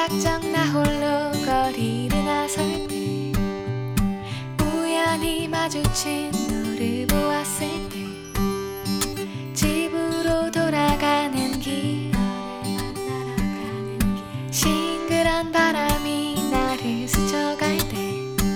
무작정 나 홀로 거리를 나설 때 우연히 마주친 너를 보았을 때 집으로 돌아가는 길 싱그런 바람이 나를 스쳐갈 때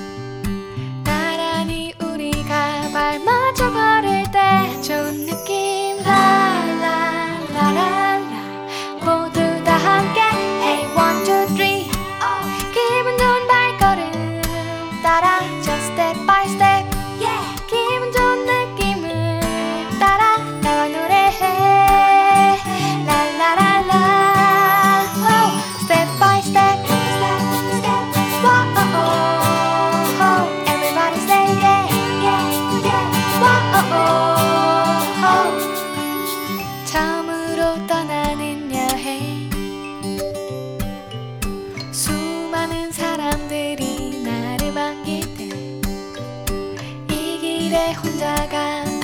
나란히 우리가 발맞춰 걸을 때 좋은 느낌 라라라라라 모두 다 함께 Hey one two three 기분 좋은 발걸음 따라 Just step by step yeah 기분 좋은 느낌을 따라 나와 노래해 라라라라 Step by step step step Whoa everybody say yeah yeah yeah Whoa 처음으로 떠나는 여행 수많은 사람들이 나를 반길 때 이 길에 혼자 가